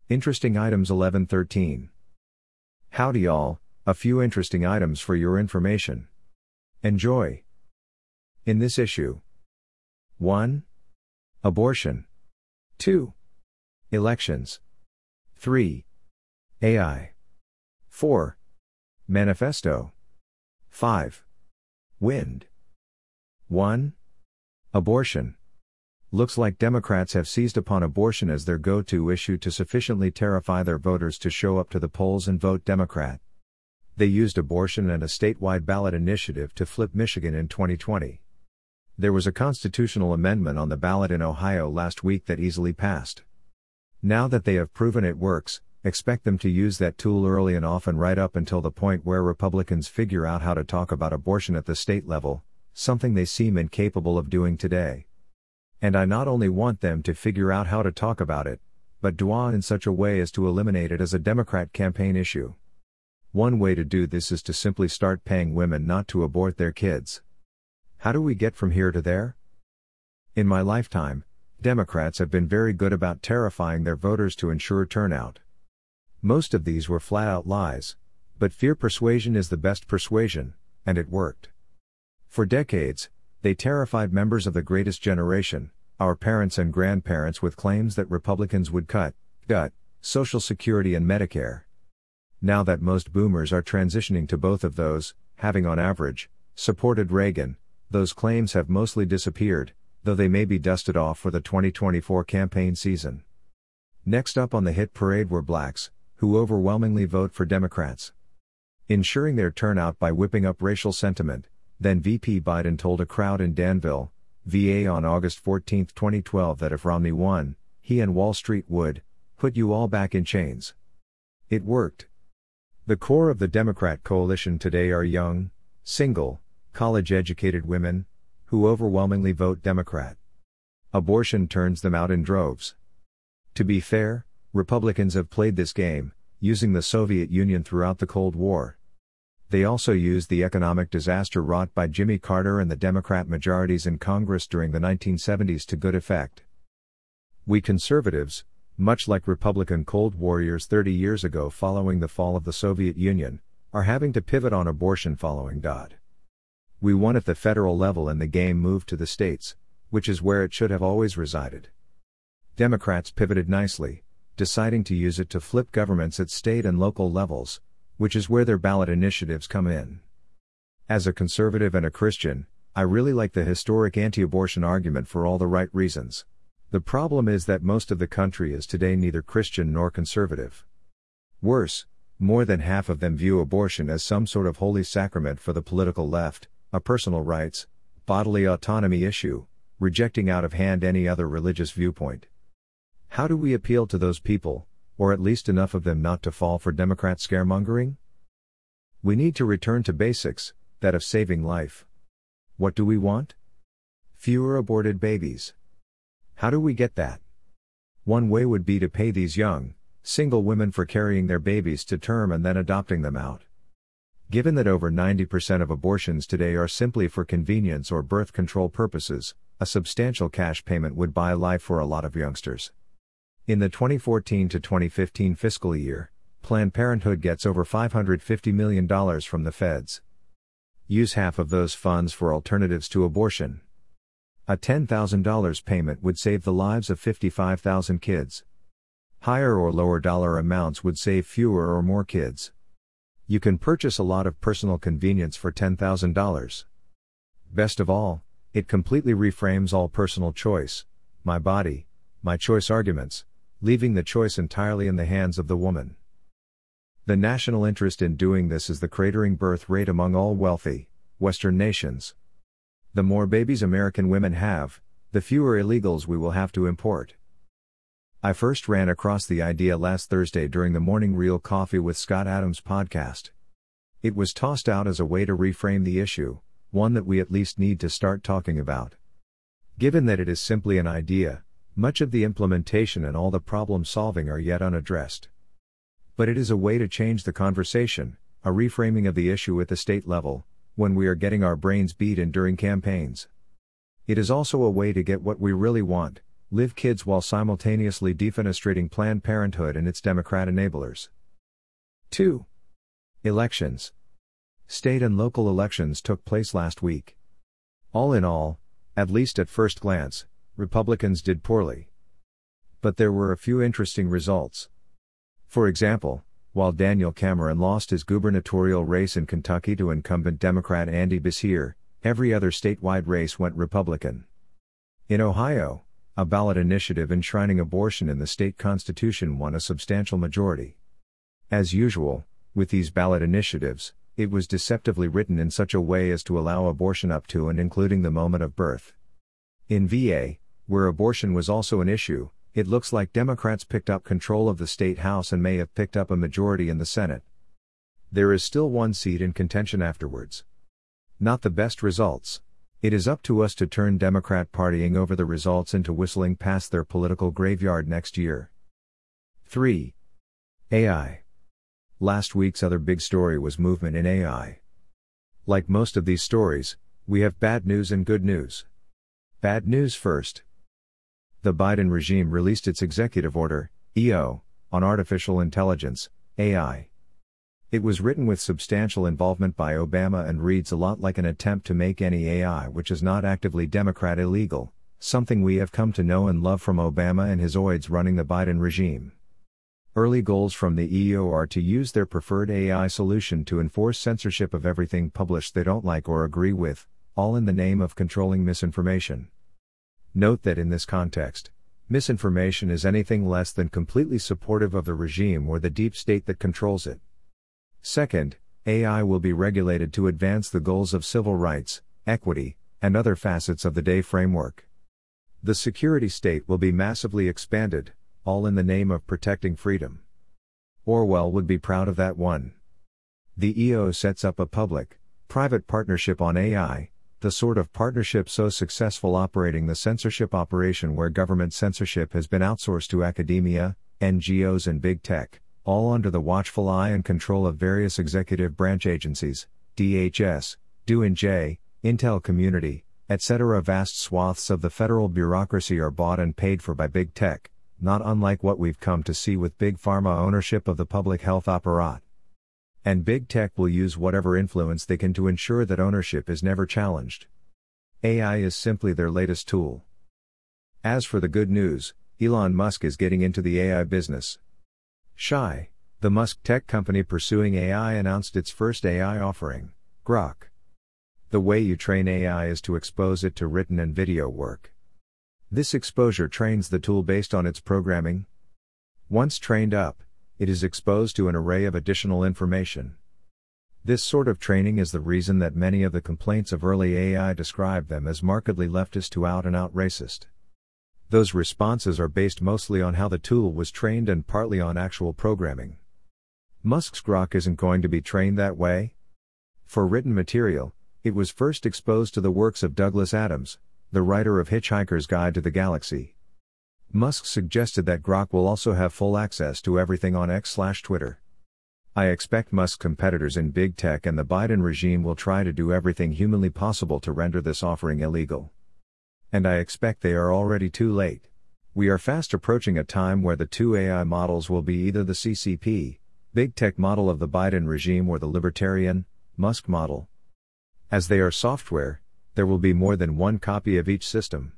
Interesting items 1113. Howdy y'all, a few interesting items for your information. Enjoy. In this issue: 1. Abortion. 2. Elections. 3. AI. 4. Manifesto. 5. Wind. 1. Abortion. Looks like Democrats have seized upon abortion as their go-to issue to sufficiently terrify their voters to show up to the polls and vote Democrat. They used abortion and a statewide ballot initiative to flip Michigan in 2020. There was a constitutional amendment on the ballot in Ohio last week that easily passed. Now that they have proven it works, expect them to use that tool early and often right up until the point where Republicans figure out how to talk about abortion at the state level, something they seem incapable of doing today. And I not only want them to figure out how to talk about it, but do it in such a way as to eliminate it as a Democrat campaign issue. One way to do this is to simply start paying women not to abort their kids. How do we get from here to there? In my lifetime, Democrats have been very good about terrifying their voters to ensure turnout. Most of these were flat-out lies, but fear persuasion is the best persuasion, and it worked. For decades, they terrified members of the greatest generation, our parents and grandparents, with claims that Republicans would cut Social Security and Medicare. Now that most boomers are transitioning to both of those, having on average supported Reagan, those claims have mostly disappeared, though they may be dusted off for the 2024 campaign season. Next up on the hit parade were blacks, who overwhelmingly vote for Democrats. Ensuring their turnout by whipping up racial sentiment, then VP Biden told a crowd in Danville, VA on August 14, 2012 that if Romney won, he and Wall Street would put you all back in chains. It worked. The core of the Democrat coalition today are young, single, college-educated women, who overwhelmingly vote Democrat. Abortion turns them out in droves. To be fair, Republicans have played this game, using the Soviet Union throughout the Cold War. They also used the economic disaster wrought by Jimmy Carter and the Democrat majorities in Congress during the 1970s to good effect. We conservatives, much like Republican Cold Warriors 30 years ago following the fall of the Soviet Union, are having to pivot on abortion following Dodd. We won at the federal level and the game moved to the states, which is where it should have always resided. Democrats pivoted nicely, deciding to use it to flip governments at state and local levels, which is where their ballot initiatives come in. As a conservative and a Christian, I really like the historic anti-abortion argument for all the right reasons. The problem is that most of the country is today neither Christian nor conservative. Worse, more than half of them view abortion as some sort of holy sacrament for the political left, a personal rights, bodily autonomy issue, rejecting out of hand any other religious viewpoint. How do we appeal to those people, or at least enough of them not to fall for Democrat scaremongering? We need to return to basics, that of saving life. What do we want? Fewer aborted babies. How do we get that? One way would be to pay these young, single women for carrying their babies to term and then adopting them out. Given that over 90% of abortions today are simply for convenience or birth control purposes, a substantial cash payment would buy life for a lot of youngsters. In the 2014 to 2015 fiscal year, Planned Parenthood gets over $550 million from the feds. Use half of those funds for alternatives to abortion. A $10,000 payment would save the lives of 55,000 kids. Higher or lower dollar amounts would save fewer or more kids. You can purchase a lot of personal convenience for $10,000. Best of all, it completely reframes all personal choice, my body, my choice arguments, leaving the choice entirely in the hands of the woman. The national interest in doing this is the cratering birth rate among all wealthy, Western nations. The more babies American women have, the fewer illegals we will have to import. I first ran across the idea last Thursday during the Morning Real Coffee with Scott Adams podcast. It was tossed out as a way to reframe the issue, one that we at least need to start talking about. Given that it is simply an idea, much of the implementation and all the problem solving are yet unaddressed. But it is a way to change the conversation, a reframing of the issue at the state level, when we are getting our brains beat in during campaigns. It is also a way to get what we really want, live kids while simultaneously defenestrating Planned Parenthood and its Democrat enablers. 2. Elections. State and local elections took place last week. All in all, at least at first glance, Republicans did poorly. But there were a few interesting results. For example, while Daniel Cameron lost his gubernatorial race in Kentucky to incumbent Democrat Andy Beshear, every other statewide race went Republican. In Ohio, a ballot initiative enshrining abortion in the state constitution won a substantial majority. As usual, with these ballot initiatives, it was deceptively written in such a way as to allow abortion up to and including the moment of birth. In VA, where abortion was also an issue, it looks like Democrats picked up control of the state House and may have picked up a majority in the Senate. There is still one seat in contention afterwards. Not the best results. It is up to us to turn Democrat partying over the results into whistling past their political graveyard next year. 3. AI. Last week's other big story was movement in AI. Like most of these stories, we have bad news and good news. Bad news first. The Biden regime released its Executive Order, EO, on artificial intelligence, AI. It was written with substantial involvement by Obama and reads a lot like an attempt to make any AI which is not actively Democrat illegal, something we have come to know and love from Obama and his oids running the Biden regime. Early goals from the EO are to use their preferred AI solution to enforce censorship of everything published they don't like or agree with, all in the name of controlling misinformation. Note that in this context, misinformation is anything less than completely supportive of the regime or the deep state that controls it. Second, AI will be regulated to advance the goals of civil rights, equity, and other facets of the DAY framework. The security state will be massively expanded, all in the name of protecting freedom. Orwell would be proud of that one. The EO sets up a public-private partnership on AI, the sort of partnership so successful operating the censorship operation where government censorship has been outsourced to academia, NGOs and big tech, all under the watchful eye and control of various executive branch agencies, DHS, DOJ, Intel Community, etc. Vast swaths of the federal bureaucracy are bought and paid for by big tech, not unlike what we've come to see with big pharma ownership of the public health apparat. And big tech will use whatever influence they can to ensure that ownership is never challenged. AI is simply their latest tool. As for the good news, Elon Musk is getting into the AI business. Shy, the Musk tech company pursuing AI, announced its first AI offering, Grok. The way you train AI is to expose it to written and video work. This exposure trains the tool based on its programming. Once trained up, it is exposed to an array of additional information. This sort of training is the reason that many of the complaints of early AI describe them as markedly leftist to out-and-out racist. Those responses are based mostly on how the tool was trained and partly on actual programming. Musk's Grok isn't going to be trained that way. For written material, it was first exposed to the works of Douglas Adams, the writer of Hitchhiker's Guide to the Galaxy. Musk suggested that Grok will also have full access to everything on X/Twitter. I expect Musk's competitors in big tech and the Biden regime will try to do everything humanly possible to render this offering illegal. And I expect they are already too late. We are fast approaching a time where the two AI models will be either the CCP, big tech model of the Biden regime, or the libertarian, Musk model. As they are software, there will be more than one copy of each system.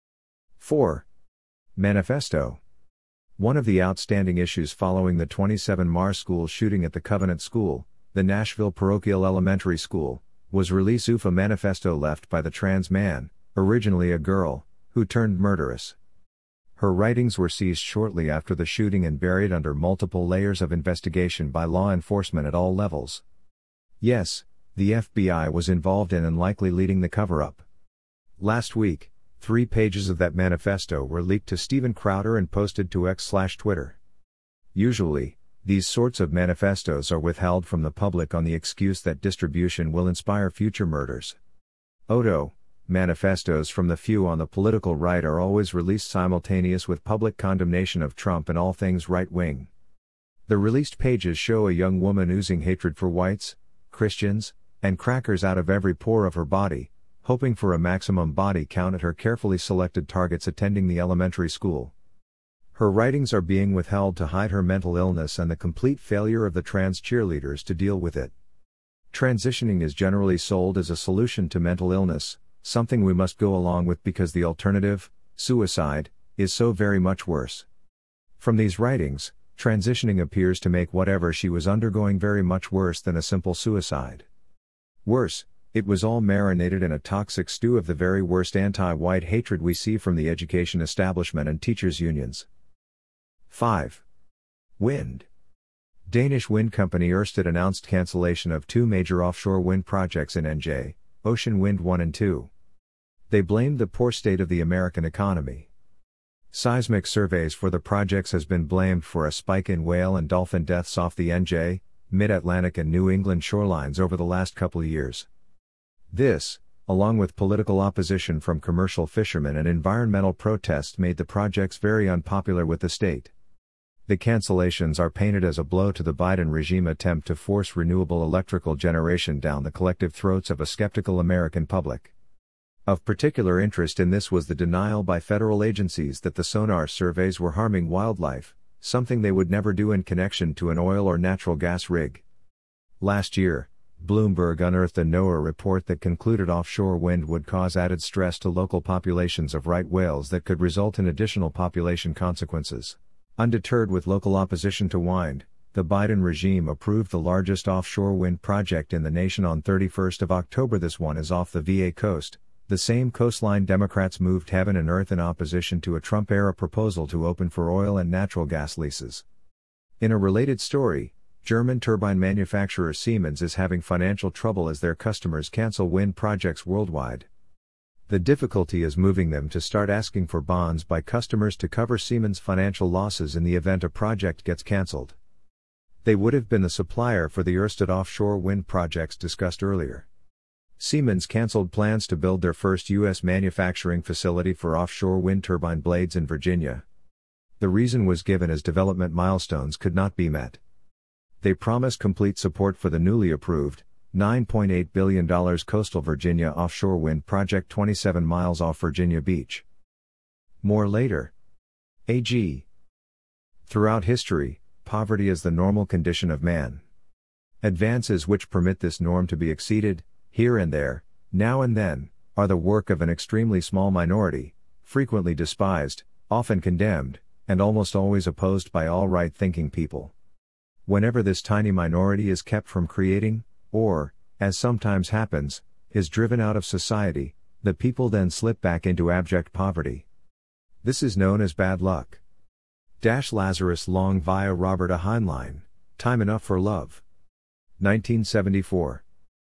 4. Manifesto. One of the outstanding issues following the 27 Mars school shooting at the Covenant School, the Nashville Parochial Elementary School, was release of a manifesto left by the trans man, originally a girl, who turned murderous. Her writings were seized shortly after the shooting and buried under multiple layers of investigation by law enforcement at all levels. Yes, the FBI was involved in and likely leading the cover-up. Last week, 3 pages of that manifesto were leaked to Steven Crowder and posted to X/Twitter. Usually, these sorts of manifestos are withheld from the public on the excuse that distribution will inspire future murders. Odo, manifestos from the few on the political right are always released simultaneous with public condemnation of Trump and all things right-wing. The released pages show a young woman oozing hatred for whites, Christians, and crackers out of every pore of her body, hoping for a maximum body count at her carefully selected targets attending the elementary school. Her writings are being withheld to hide her mental illness and the complete failure of the trans cheerleaders to deal with it. Transitioning is generally sold as a solution to mental illness, something we must go along with because the alternative, suicide, is so very much worse. From these writings, transitioning appears to make whatever she was undergoing very much worse than a simple suicide. Worse, it was all marinated in a toxic stew of the very worst anti-white hatred we see from the education establishment and teachers' unions. 5. Wind. Danish wind company Ørsted announced cancellation of 2 major offshore wind projects in NJ, Ocean Wind 1 and 2. They blamed the poor state of the American economy. Seismic surveys for the projects has been blamed for a spike in whale and dolphin deaths off the NJ, Mid-Atlantic and New England shorelines over the last couple years. This, along with political opposition from commercial fishermen and environmental protests, made the projects very unpopular with the state. The cancellations are painted as a blow to the Biden regime attempt to force renewable electrical generation down the collective throats of a skeptical American public. Of particular interest in this was the denial by federal agencies that the sonar surveys were harming wildlife, something they would never do in connection to an oil or natural gas rig. Last year, Bloomberg unearthed a NOAA report that concluded offshore wind would cause added stress to local populations of right whales that could result in additional population consequences. Undeterred with local opposition to wind, the Biden regime approved the largest offshore wind project in the nation on 31st of October. This one is off the VA coast, the same coastline Democrats moved heaven and earth in opposition to a Trump-era proposal to open for oil and natural gas leases. In a related story, German turbine manufacturer Siemens is having financial trouble as their customers cancel wind projects worldwide. The difficulty is moving them to start asking for bonds by customers to cover Siemens' financial losses in the event a project gets cancelled. They would have been the supplier for the Ørsted offshore wind projects discussed earlier. Siemens cancelled plans to build their first U.S. manufacturing facility for offshore wind turbine blades in Virginia. The reason was given as development milestones could not be met. They promised complete support for the newly approved, $9.8 billion coastal Virginia offshore wind project 27 miles off Virginia Beach. More later. AG. Throughout history, poverty is the normal condition of man. Advances which permit this norm to be exceeded, here and there, now and then, are the work of an extremely small minority, frequently despised, often condemned, and almost always opposed by all right-thinking people. Whenever this tiny minority is kept from creating, or, as sometimes happens, is driven out of society, the people then slip back into abject poverty. This is known as bad luck. Lazarus Long via Robert A. Heinlein, Time Enough for Love. 1974.